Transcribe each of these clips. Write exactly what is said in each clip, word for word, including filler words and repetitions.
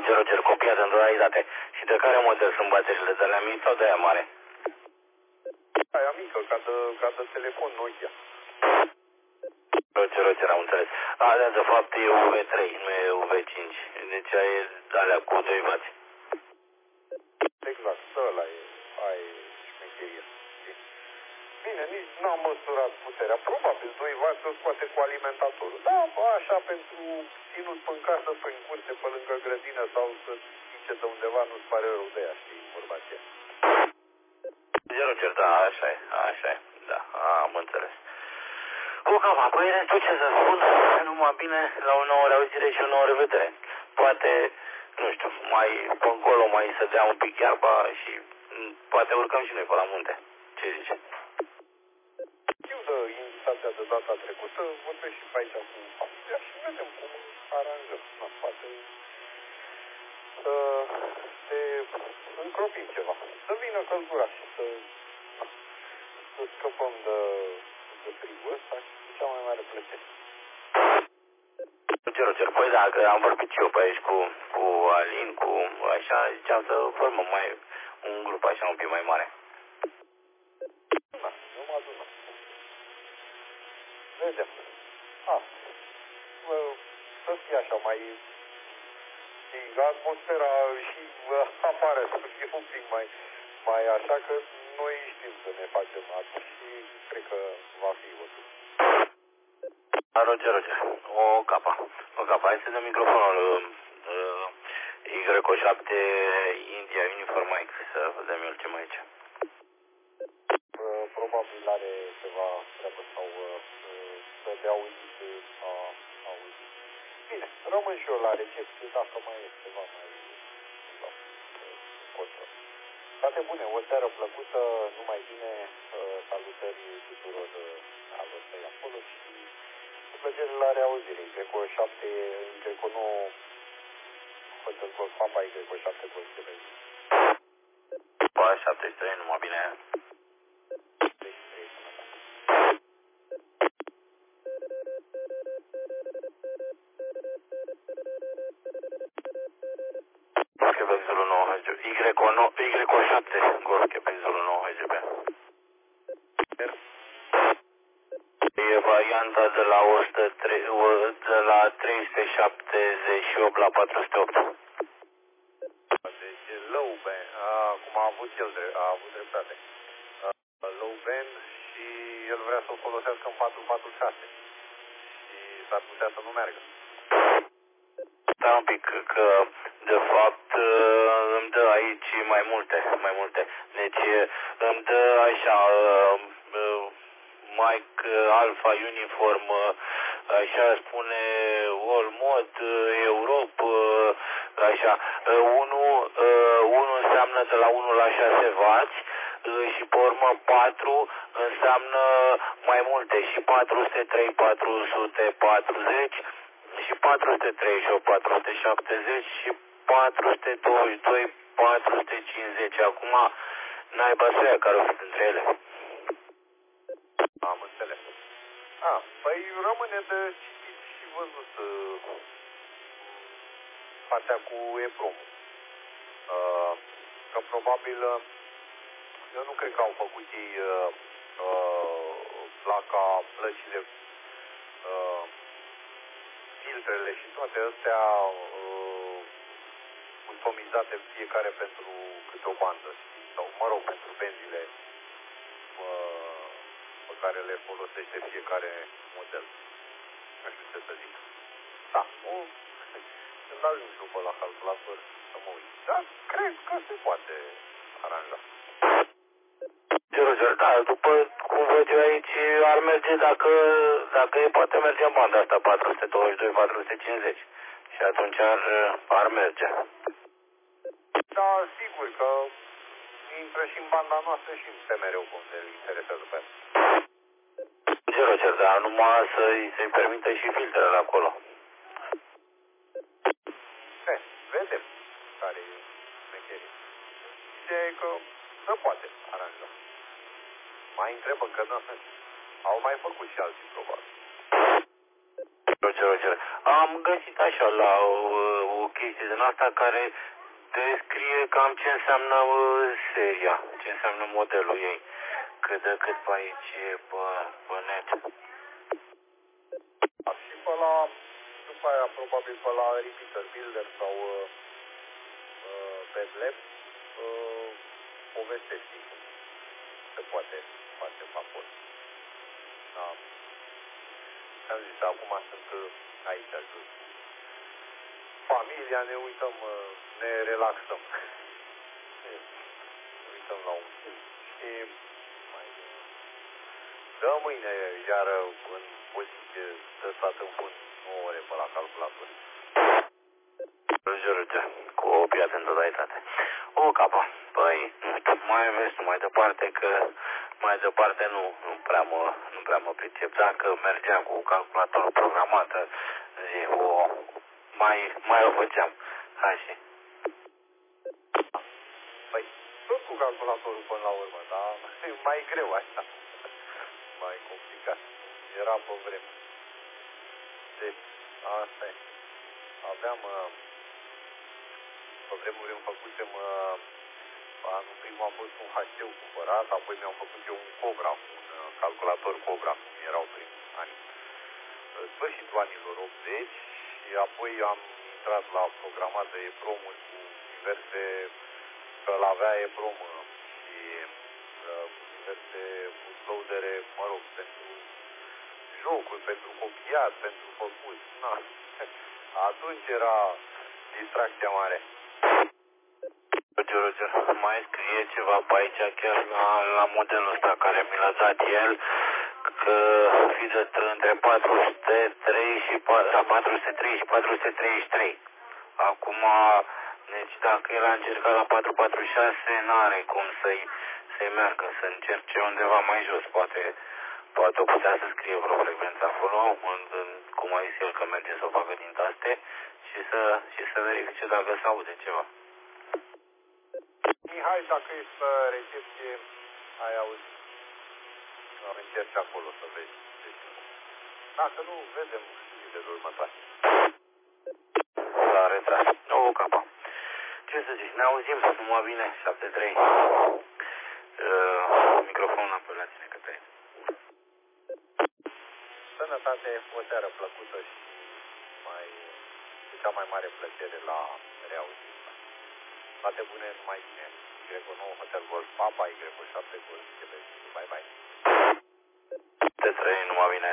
Zero cer copiat în realitate. Și de care model sunt bateriile, de alea mici sau de aia mare? Aia mică, ca de, ca de telefon Nokia. Roger, Roger, am înțeles. A, da, de fapt e U V trei, nu e U V cinci. Deci aia e alea cu doi vați. Exact, ăla e, aia e șmecheria. Bine, nici n-am măsurat puterea. Probabil doi vați o scoate cu alimentatorul. Da, așa pentru ținut în casă, prin curte, pe lângă grădină sau să zice de undeva, nu-ți pare rău de ea, știi, vorba aceea. Zero cer, da, așa e, așa e, da, am înțeles. O, cam, păi restul ce să spun, numai bine, la o nouă reauzire și o nouă revedere. Poate, nu știu, mai pe încolo mai să dea un pic iarba și m, poate urcăm și noi pe la munte. Ce zici? Știu de invitația de data trecută, vorbesc și pe aici cu familia și vedem cum aranjăm. Na, poate să se încropim ceva, să vină căldura și să, să scăpăm de, de frigul ăsta și cea mai mare plăcere. Roger, Roger, păi da, că am vorbit și eu pe aici cu, cu Alin, cu așa, ziceam să formăm mai un grup așa un pic mai mare. Da, nu mă adună. Vedem. A, să fie așa mai... Și atmosfera și afară să fie un pic mai, mai așa, că noi știm să ne facem asta și cred că va fi util. Roger, Roger, o capa, o capa, hai să dăm microfonul uh, Y O șapte India Uniform Mike, să vedem eu ce mai aici. Uh, probabil are ceva treabă sau uh, să le auzit, uh, auzit. Bine, rămân și eu la recepție, dacă mai e ceva mai da, control. Toate bune, o seară plăcută, numai bine, uh, salutări tuturor uh, alor tăi acolo și cu plăcere la reauzire. Greco șapte, Greco nouă, Hotel Golf, Papa Y Greco șapte Golf de Belgiu. Pa șaptezeci și trei, numai bine. șaptezeci și trei, sănătate. Quebec Zulu nouă H G B. Y O șapte Golf Quebec Zulu nouă H G B. E varianta de la, o sută trei, de la trei sute șaptezeci și opt la patru sute opt. Deci low band, cum a avut el, a avut dreptate. Low band și el vrea să o folosească în patru patru șase. Și s-ar putea să nu meargă. Da, un pic, că de fapt îmi dă aici mai multe, mai multe. Deci îmi dă așa, Mike Alpha Uniform, așa spune All Mod, Europe, așa. Unu, unu înseamnă de la unu la șase vați și pe urmă patru înseamnă mai multe și patru sute trei, patru sute patruzeci și patru sute treizeci și opt, patru sute șaptezeci și patru sute douăzeci și doi, patru sute cincizeci. Acum naiba să ia care o fi între ele. Am înțeles. A, păi rămâne de citit și văzut uh, partea cu EPROM. Uh, că probabil, uh, eu nu cred că au făcut ei uh, uh, placa, plăcile, uh, filtrele și toate astea uh, customizate fiecare pentru câte o bandă, știi? Sau, mă rog, pentru benzile uh, pe care le folosește fiecare model. Nu știu ce să zic. Da, o, când ajung după la calculator să mă uit. Dar cred că se poate aranja. Roger, da, după cum văd eu aici ar merge dacă, dacă e, poate merge în banda asta patru sute douăzeci și doi, patru sute cincizeci și atunci ar, ar merge. Da, sigur că intră și în banda noastră și în P M R-ul cum se interesează pe el. Roger, da, numai să-i să permită și filtrele acolo. Eh, vedem care e mecherii. Ideea e că se poate aranja. Mai întrebă că nu. Au mai făcut și alții, probabil. Roger, Roger. Am găsit așa la o, o chestie din asta care descrie cam ce înseamnă uh, seria, ce înseamnă modelul ei. Cât de cât pe aici e pe, pe net. Și pe la, după aia, probabil pe la Repeater Builder sau uh, uh, Bedlab, uh, povestești cum se poate face pe acolo. Da. Am zis, acum sunt uh, aici jos. Familia, ne uităm, uh, ne relaxăm. Ne uităm la un film și mai dă mâine iară în poziție de stat în fund nouă ore pe la calculator. George, cu o piață în totalitate. O capă. Păi, mai mers mai departe că mai departe nu, nu prea mă, nu prea mă pricep. Dacă mergeam cu calculatorul programată, zi, o, mai, mai o făceam. Hai și. Păi, tot cu calculatorul până la urmă, dar e mai greu așa. Mai complicat. Era pe vreme. Deci, asta e. Aveam, uh, pe vremuri îmi făcusem, uh, anul primul a fost un H T cumpărat, apoi mi-am făcut eu un Cobra, un uh, calculator Cobra, cum erau primii ani. Sfârșitul anilor optzeci și apoi am intrat la programat de EPROM-uri cu diverse, că l-avea EPROM și uh, cu diverse bootloadere, mă rog, pentru jocuri, pentru copiat, pentru făcut. Na. Atunci era distracția mare. Roger, Roger, mai scrie ceva pe aici, chiar la, la modelul ăsta care mi l-a dat el, că fi de între patru sute trei și patru sute trei și patru sute treizeci și trei. Acum, deci dacă el a încercat la patru sute patruzeci și șase, n-are cum să-i să-i meargă, să încerce undeva mai jos. Poate, poate o putea să scrie vreo frecvență acolo, în, în, cum a zis el că merge să o facă din taste și să, și să verifice dacă se aude ceva. Mihai, dacă ești pe recepție, ai auzit. Încerci acolo să vezi. Dacă nu, vedem zilele următoare. La retras. O capa. Ce să zic, ne auzim numai bine, șapte trei. Uh, microfonul pe la tine că te-ai. Sănătate, o seară plăcută și mai, cu cea mai mare plăcere la reauzit. Toate bune, numai bine. Y nouă Hotel Golf Papa, Y șapte Golf Quebec. Bye bye. Te trăi, numai bine.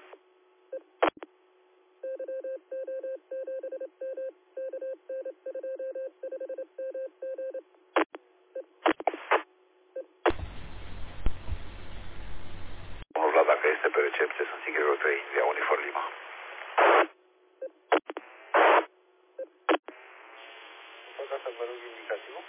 Domnul Vlad, dacă este pe recepție, sunt Sigurul trei, via Unifor Lima. Pot să vă rog indicativul?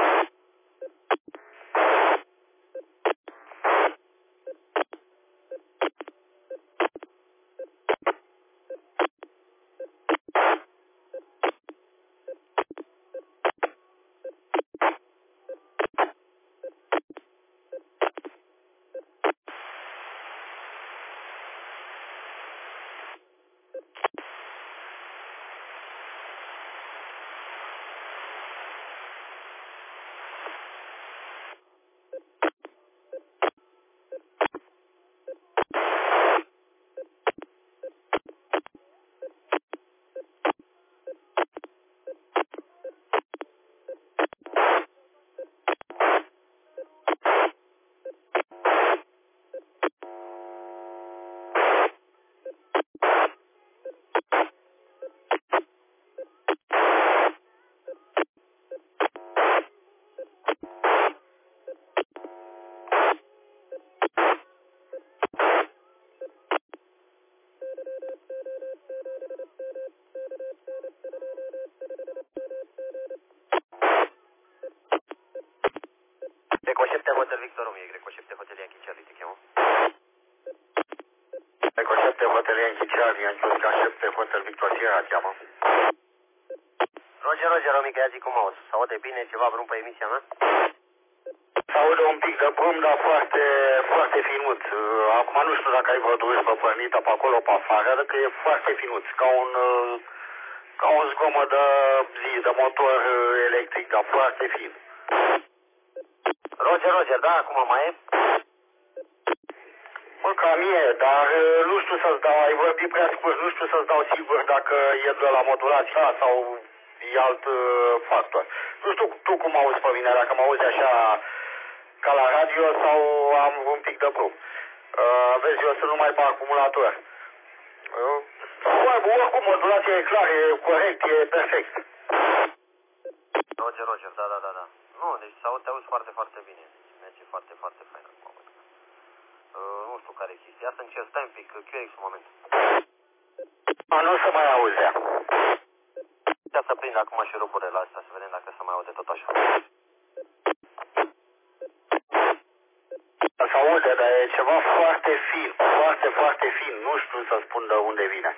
Greco șapte Hotel Victor Romeo, Greco șapte Hotel Yankee Charlie, te cheamă? Greco șapte Hotel Yankee Charlie, Yankee șapte Hotel Victor Sierra, cheamă. Roger, Roger, Romica, ia zi cum auzi. Se aude bine ceva vreun pe emisia mea? S-aude un pic de brum, dar foarte, foarte finuț. Acum nu știu dacă ai văzut pe pornită pe acolo, pe afară, că e foarte finuț, ca un, ca un zgomot de zi, de motor electric, dar foarte fin. Roger, Roger, da, acum mai e? Bă, cam e, dar nu știu să-ți dau, ai vorbit prea scurt, nu știu să-ți dau sigur dacă e de la modulația sau e alt uh, factor. Nu știu tu cum auzi pe mine, dacă mă auzi așa ca la radio sau am un pic de brum. Uh, vezi, eu sunt numai pe acumulator. Uh, bă, oricum, modulația e clar, e corect, e perfect. Roger, Roger, da, da, da, da. Nu, deci s-auzi, te auzi foarte, foarte bine. Merge foarte, foarte fain acum. Uh, nu știu care e chestia. Să încerc, stai un pic, Q X un moment. A, nu se mai auzea. Ia să prind acum și roburile astea, să vedem dacă se mai aude tot așa. Se aude, dar e ceva foarte fin, foarte, foarte fin. Nu știu să spun de unde vine.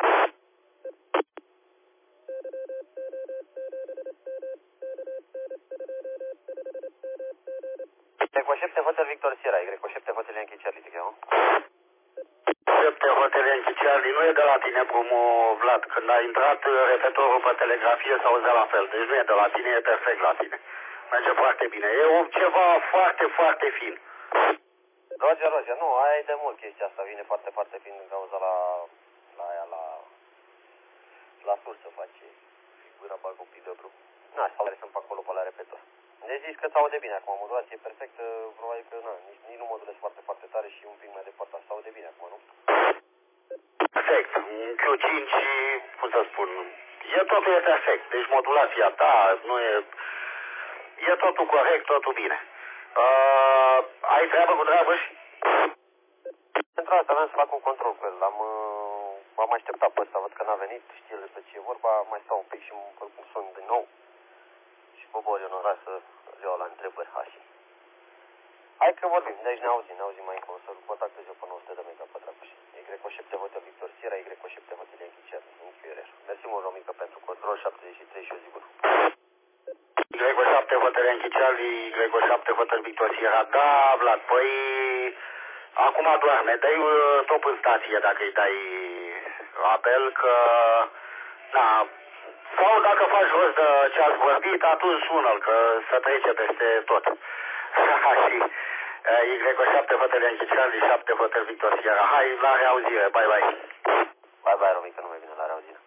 Greco șapte Hotel Victor Sierra, Greco șapte Hotel Yankee Charlie, te cheamă? șapte Hotel Yankee Charlie, nu e de la tine, Brumu, Vlad. Când a intrat repetorul pe telegrafie s-auzea la fel. Deci nu e de la tine, e perfect la tine. Merge foarte bine. E o, ceva foarte, foarte fin. Roger, Roger, nu, aia e de mult chestia asta, vine foarte, foarte fin din cauza la, la aia, la, la sursă face figura, bag un pic de bru. Na, sau sunt pe acolo, pe la repetor. Deci zici că s-aude bine acum, modulație e perfectă, probabil că na, nici, nici nu modulez foarte, foarte tare și un pic mai departe, s-aude bine acum, nu? Perfect. Un Q cinci, cum să spun, e totul e perfect. Deci modulația ta, nu e, e totul corect, totul bine. Uh, ai treabă cu Dragoș? Pentru asta vreau să fac un control cu el, am, uh, am așteptat pe ăsta, văd că n-a venit, știe despre ce e vorba, mai stau un pic și îmi sun din nou. Și Bobor e onorat să le iau la întrebări, așa. Hai că vorbim, deci ne auzim, ne auzim mai încolo, să-l contactez eu pe nouă sute de mega pe Dragoș. Y șapte Hotel Victor Sierra, Y șapte Hotel Yankee Charlie, în Q R R. Mersi mult, Romică, pentru control șaptezeci și trei și o zi bună. Y șapte Hotel Yankee Charlie, Y șapte Hotel Victor Sierra. Da, Vlad, păi acum doarme, dai top în stație dacă îi dai apel, că na, sau dacă faci rost de ce ați vorbit, atunci sună-l, că să trece peste tot. Și Y șapte Hotel Yankee Charlie, șapte Hotel Victor Sierra. Hai, la reauzire, bye bye. Bye bye, Romică, nu mai vine la reauzire.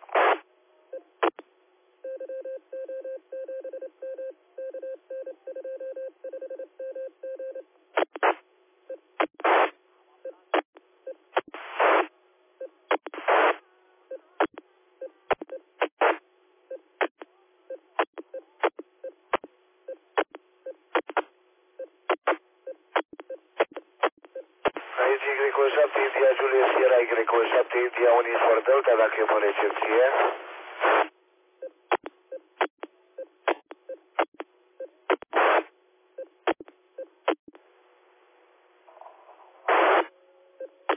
Aici Y șapte India Julius Sierra, Y șapte India Unis for Delta, dacă e pe recepție.